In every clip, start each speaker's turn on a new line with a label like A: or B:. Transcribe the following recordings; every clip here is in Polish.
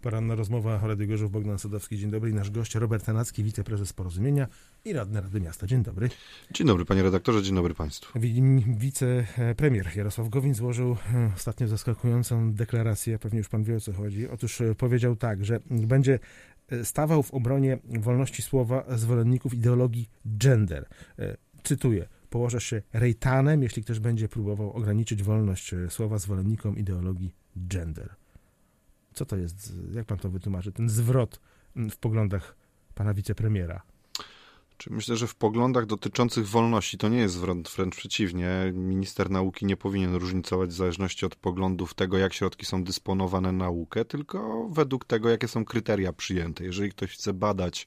A: Poranna rozmowa, Radio Gorzów, Bogdan Sadowski. Dzień dobry. Nasz gość Robert Tanacki, wiceprezes Porozumienia i radny Rady Miasta. Dzień dobry.
B: Dzień dobry, panie redaktorze, dzień dobry państwu.
A: Wicepremier Jarosław Gowin złożył ostatnio zaskakującą deklarację, pewnie już pan wie, o co chodzi. Otóż powiedział tak, że będzie stawał w obronie wolności słowa zwolenników ideologii gender. Cytuję: położę się rejtanem, jeśli ktoś będzie próbował ograniczyć wolność słowa zwolennikom ideologii gender. Co to jest? Jak pan to wytłumaczy? Ten zwrot w poglądach pana wicepremiera.
B: Myślę, że w poglądach dotyczących wolności to nie jest wręcz przeciwnie. Minister nauki nie powinien różnicować w zależności od poglądów tego, jak środki są dysponowane na naukę, tylko według tego, jakie są kryteria przyjęte. Jeżeli ktoś chce badać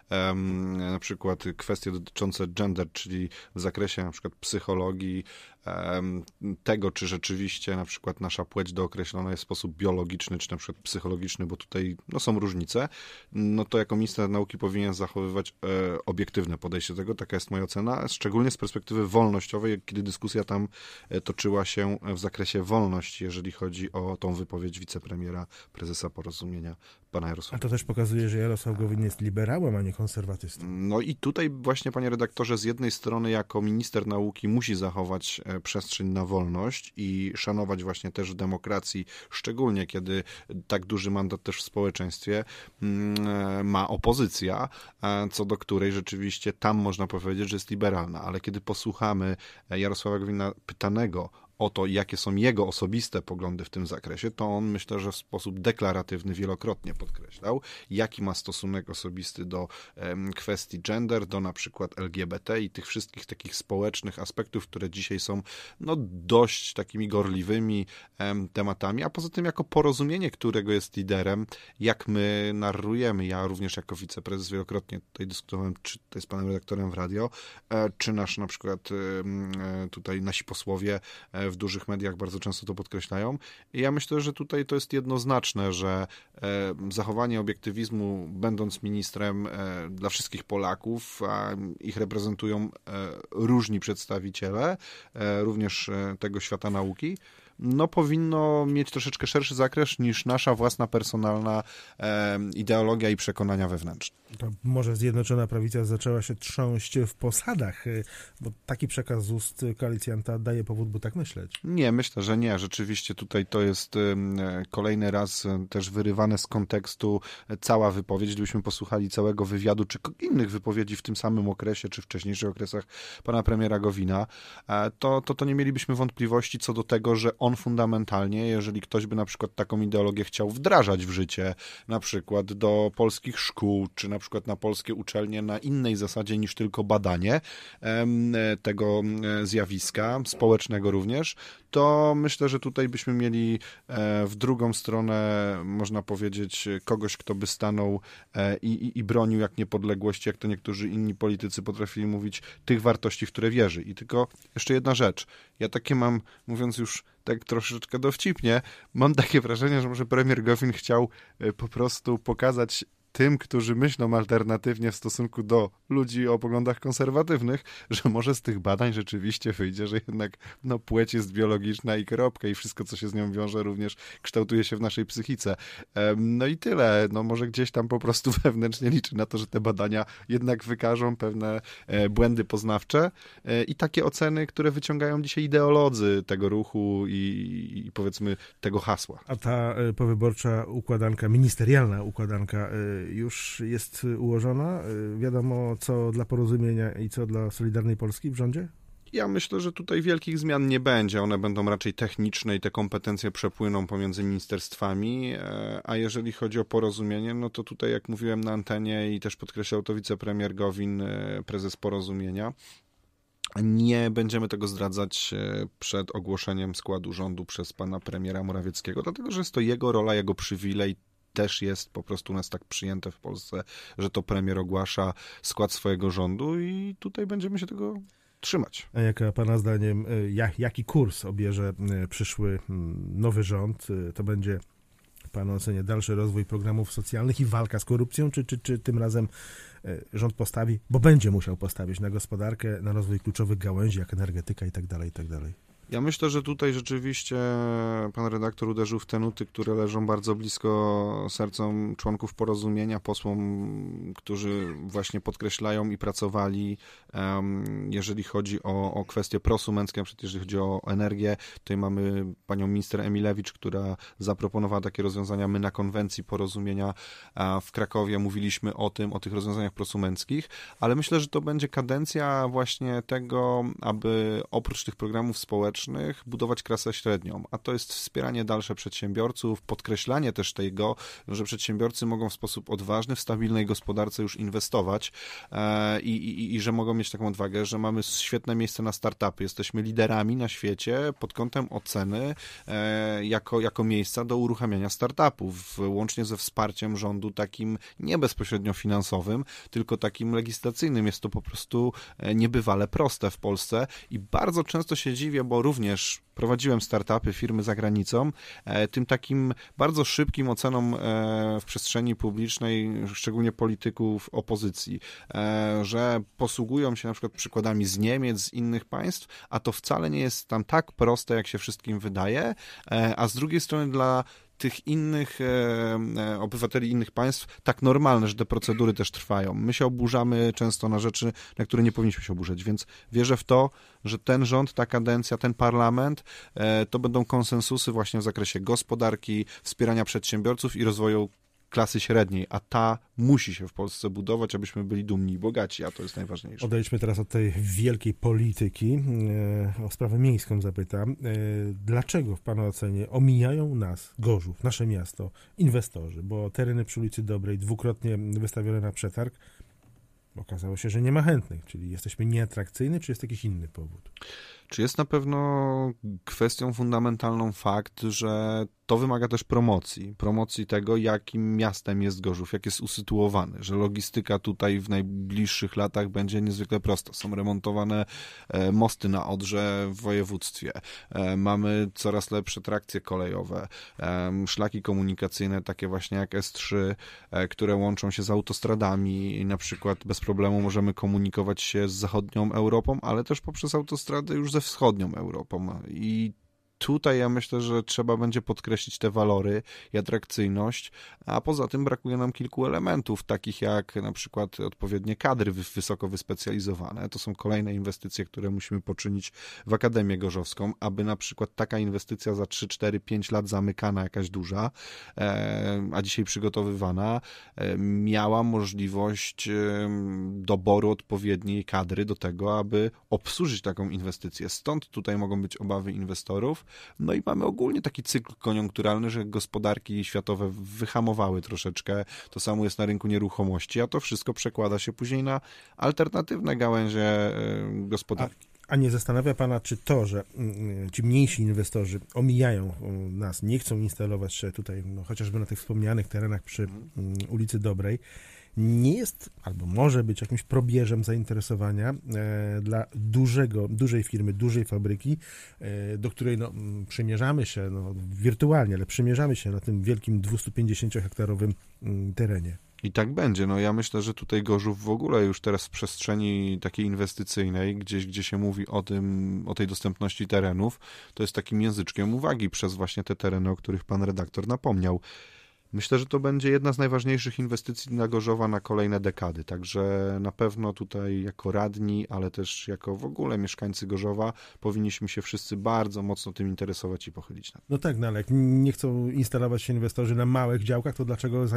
B: na przykład kwestie dotyczące gender, czyli w zakresie na przykład psychologii, tego, czy rzeczywiście na przykład nasza płeć dookreślona jest w sposób biologiczny, czy na przykład psychologiczny, bo tutaj są różnice, no to jako minister nauki powinien zachowywać obiektywne podejście do tego, taka jest moja ocena, szczególnie z perspektywy wolnościowej, kiedy dyskusja tam toczyła się w zakresie wolności, jeżeli chodzi o tą wypowiedź wicepremiera, prezesa Porozumienia, pana Jarosława.
A: A to też pokazuje, że Jarosław Gowin jest liberałem, a nie konserwatystą.
B: No i tutaj właśnie, panie redaktorze, z jednej strony jako minister nauki musi zachować przestrzeń na wolność i szanować właśnie też w demokracji, szczególnie kiedy tak duży mandat też w społeczeństwie ma opozycja, co do której rzeczywiście tam można powiedzieć, że jest liberalna. Ale kiedy posłuchamy Jarosława Gowina pytanego o to, jakie są jego osobiste poglądy w tym zakresie, to on, myślę, że w sposób deklaratywny wielokrotnie podkreślał, jaki ma stosunek osobisty do kwestii gender, do na przykład LGBT i tych wszystkich takich społecznych aspektów, które dzisiaj są dość takimi gorliwymi tematami, a poza tym jako Porozumienie, którego jest liderem, jak my narrujemy, ja również jako wiceprezes wielokrotnie tutaj dyskutowałem, czy to jest panem redaktorem w radio, czy nasz na przykład tutaj nasi posłowie w dużych mediach bardzo często to podkreślają. I ja myślę, że tutaj to jest jednoznaczne, że zachowanie obiektywizmu, będąc ministrem dla wszystkich Polaków, a ich reprezentują różni przedstawiciele, również tego świata nauki, powinno mieć troszeczkę szerszy zakres niż nasza własna personalna ideologia i przekonania wewnętrzne.
A: To może Zjednoczona Prawica zaczęła się trząść w posadach, bo taki przekaz z ust koalicjanta daje powód, by tak myśleć.
B: Nie, myślę, że nie. Rzeczywiście tutaj to jest kolejny raz też wyrywane z kontekstu cała wypowiedź. Gdybyśmy posłuchali całego wywiadu, czy innych wypowiedzi w tym samym okresie, czy wcześniejszych okresach pana premiera Gowina, to nie mielibyśmy wątpliwości co do tego, że on fundamentalnie, jeżeli ktoś by na przykład taką ideologię chciał wdrażać w życie, na przykład do polskich szkół, czy na przykład na polskie uczelnie na innej zasadzie niż tylko badanie tego zjawiska, społecznego również, to myślę, że tutaj byśmy mieli w drugą stronę, można powiedzieć, kogoś, kto by stanął i bronił jak niepodległości, jak to niektórzy inni politycy potrafili mówić, tych wartości, w które wierzy. I tylko jeszcze jedna rzecz. Ja takie mam, mówiąc już tak troszeczkę dowcipnie, mam takie wrażenie, że może premier Gowin chciał po prostu pokazać tym, którzy myślą alternatywnie w stosunku do ludzi o poglądach konserwatywnych, że może z tych badań rzeczywiście wyjdzie, że jednak płeć jest biologiczna i kropka i wszystko, co się z nią wiąże, również kształtuje się w naszej psychice. No i tyle. Może gdzieś tam po prostu wewnętrznie liczy na to, że te badania jednak wykażą pewne błędy poznawcze i takie oceny, które wyciągają dzisiaj ideolodzy tego ruchu i powiedzmy tego hasła.
A: A ta powyborcza układanka, ministerialna układanka już jest ułożona? Wiadomo, co dla Porozumienia i co dla Solidarnej Polski w rządzie?
B: Ja myślę, że tutaj wielkich zmian nie będzie. One będą raczej techniczne i te kompetencje przepłyną pomiędzy ministerstwami, a jeżeli chodzi o Porozumienie, to tutaj, jak mówiłem na antenie i też podkreślał to wicepremier Gowin, prezes Porozumienia, nie będziemy tego zdradzać przed ogłoszeniem składu rządu przez pana premiera Morawieckiego, dlatego że jest to jego rola, jego przywilej. Też jest po prostu u nas tak przyjęte w Polsce, że to premier ogłasza skład swojego rządu i tutaj będziemy się tego trzymać.
A: A jaka pana zdaniem, jaki kurs obierze przyszły nowy rząd? To będzie w pana ocenie dalszy rozwój programów socjalnych i walka z korupcją, czy tym razem rząd postawi, bo będzie musiał postawić na gospodarkę, na rozwój kluczowych gałęzi, jak energetyka i tak dalej, i tak dalej?
B: Ja myślę, że tutaj rzeczywiście pan redaktor uderzył w te nuty, które leżą bardzo blisko sercom członków Porozumienia, posłom, którzy właśnie podkreślają i pracowali, jeżeli chodzi o kwestie prosumenckie, na przykład jeżeli chodzi o energię. Tutaj mamy panią minister Emilewicz, która zaproponowała takie rozwiązania. My na konwencji Porozumienia w Krakowie mówiliśmy o tych rozwiązaniach prosumenckich, ale myślę, że to będzie kadencja właśnie tego, aby oprócz tych programów społecznych budować klasę średnią, a to jest wspieranie dalsze przedsiębiorców, podkreślanie też tego, że przedsiębiorcy mogą w sposób odważny w stabilnej gospodarce już inwestować i że mogą mieć taką odwagę, że mamy świetne miejsce na startupy, jesteśmy liderami na świecie pod kątem oceny jako miejsca do uruchamiania startupów, łącznie ze wsparciem rządu takim nie bezpośrednio finansowym, tylko takim legislacyjnym. Jest to po prostu niebywale proste w Polsce i bardzo często się dziwię, bo również prowadziłem startupy, firmy za granicą, tym takim bardzo szybkim ocenom w przestrzeni publicznej, szczególnie polityków opozycji, że posługują się na przykład przykładami z Niemiec, z innych państw, a to wcale nie jest tam tak proste, jak się wszystkim wydaje, a z drugiej strony dla tych innych obywateli innych państw tak normalne, że te procedury też trwają. My się oburzamy często na rzeczy, na które nie powinniśmy się oburzać, więc wierzę w to, że ten rząd, ta kadencja, ten parlament to będą konsensusy właśnie w zakresie gospodarki, wspierania przedsiębiorców i rozwoju klasy średniej, a ta musi się w Polsce budować, abyśmy byli dumni i bogaci, a to jest najważniejsze.
A: Odejdźmy teraz od tej wielkiej polityki. O sprawę miejską zapytam. Dlaczego w Pana ocenie omijają nas, Gorzów, nasze miasto, inwestorzy? Bo tereny przy ulicy Dobrej dwukrotnie wystawione na przetarg, okazało się, że nie ma chętnych. Czyli jesteśmy nieatrakcyjni, czy jest jakiś inny powód?
B: Czy jest na pewno kwestią fundamentalną fakt, że to wymaga też promocji tego, jakim miastem jest Gorzów, jak jest usytuowany, że logistyka tutaj w najbliższych latach będzie niezwykle prosta. Są remontowane mosty na Odrze w województwie, mamy coraz lepsze trakcje kolejowe, szlaki komunikacyjne, takie właśnie jak S3, które łączą się z autostradami i na przykład bez problemu możemy komunikować się z zachodnią Europą, ale też poprzez autostrady już ze wschodnią Europą i tutaj ja myślę, że trzeba będzie podkreślić te walory i atrakcyjność, a poza tym brakuje nam kilku elementów, takich jak na przykład odpowiednie kadry wysoko wyspecjalizowane. To są kolejne inwestycje, które musimy poczynić w Akademię Gorzowską, aby na przykład taka inwestycja za 3, 4, 5 lat zamykana, jakaś duża, a dzisiaj przygotowywana, miała możliwość doboru odpowiedniej kadry do tego, aby obsłużyć taką inwestycję. Stąd tutaj mogą być obawy inwestorów. No i mamy ogólnie taki cykl koniunkturalny, że gospodarki światowe wyhamowały troszeczkę. To samo jest na rynku nieruchomości, a to wszystko przekłada się później na alternatywne gałęzie gospodarki.
A: A nie zastanawia Pana, czy to, że ci mniejsi inwestorzy omijają nas, nie chcą instalować się tutaj, chociażby na tych wspomnianych terenach przy ulicy Dobrej, nie jest, albo może być jakimś probierzem zainteresowania dla dużej firmy, dużej fabryki, do której przymierzamy się, wirtualnie, ale przymierzamy się na tym wielkim 250-hektarowym terenie.
B: I tak będzie. Ja myślę, że tutaj Gorzów w ogóle już teraz w przestrzeni takiej inwestycyjnej, gdzie się mówi o tej dostępności terenów, to jest takim języczkiem uwagi przez właśnie te tereny, o których pan redaktor napomniał. Myślę, że to będzie jedna z najważniejszych inwestycji dla Gorzowa na kolejne dekady, także na pewno tutaj jako radni, ale też jako w ogóle mieszkańcy Gorzowa powinniśmy się wszyscy bardzo mocno tym interesować i pochylić nad tym.
A: No tak, ale jak nie chcą instalować się inwestorzy na małych działkach, to dlaczego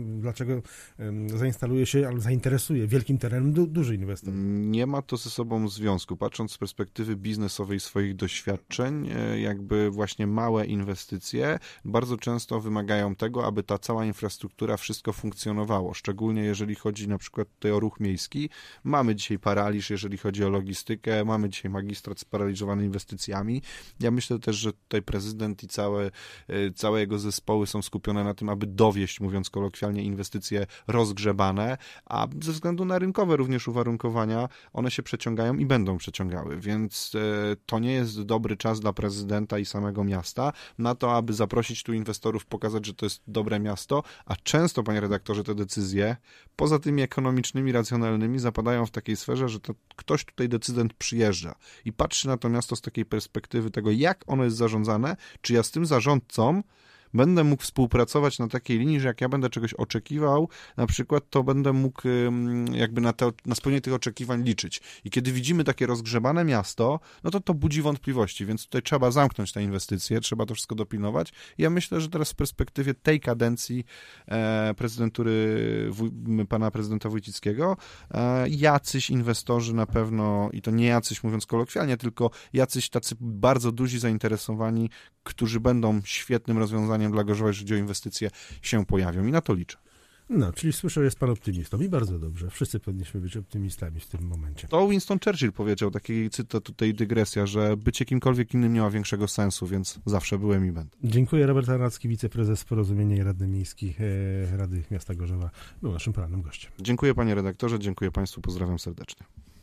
A: zainstaluje się albo zainteresuje wielkim terenem duży inwestor?
B: Nie ma to ze sobą związku. Patrząc z perspektywy biznesowej swoich doświadczeń, jakby właśnie małe inwestycje bardzo często wymagają tego, aby ta cała infrastruktura, wszystko funkcjonowało, szczególnie jeżeli chodzi na przykład tutaj o ruch miejski. Mamy dzisiaj paraliż, jeżeli chodzi o logistykę, mamy dzisiaj magistrat sparaliżowany inwestycjami. Ja myślę też, że tutaj prezydent i całe jego zespoły są skupione na tym, aby dowieść, mówiąc kolokwialnie, inwestycje rozgrzebane, a ze względu na rynkowe również uwarunkowania, one się przeciągają i będą przeciągały, więc to nie jest dobry czas dla prezydenta i samego miasta na to, aby zaprosić tu inwestorów, pokazać, że to jest dobre dobre miasto, a często, panie redaktorze, te decyzje, poza tymi ekonomicznymi, racjonalnymi, zapadają w takiej sferze, że to ktoś tutaj, decydent, przyjeżdża i patrzy na to miasto z takiej perspektywy tego, jak ono jest zarządzane, czy ja z tym zarządcą będę mógł współpracować na takiej linii, że jak ja będę czegoś oczekiwał, na przykład, to będę mógł jakby na spełnienie tych oczekiwań liczyć. I kiedy widzimy takie rozgrzebane miasto, no to budzi wątpliwości, więc tutaj trzeba zamknąć te inwestycje, trzeba to wszystko dopilnować. I ja myślę, że teraz w perspektywie tej kadencji prezydentury pana prezydenta Wójcickiego, jacyś inwestorzy na pewno, i to nie jacyś, mówiąc kolokwialnie, tylko jacyś tacy bardzo duzi zainteresowani, którzy będą świetnym rozwiązaniem dla Gorzowa, jeżeli chodzi o inwestycje, się pojawią i na to liczę.
A: No, czyli słyszę, że jest pan optymistą i bardzo dobrze. Wszyscy powinniśmy być optymistami w tym momencie.
B: To Winston Churchill powiedział, taki cytat tutaj, dygresja, że bycie kimkolwiek innym nie ma większego sensu, więc zawsze byłem i będę.
A: Dziękuję. Robert Tarnacki, wiceprezes Porozumienia i Radny Miejski Rady Miasta Gorzowa, był naszym porannym gościem.
B: Dziękuję panie redaktorze, dziękuję państwu, pozdrawiam serdecznie.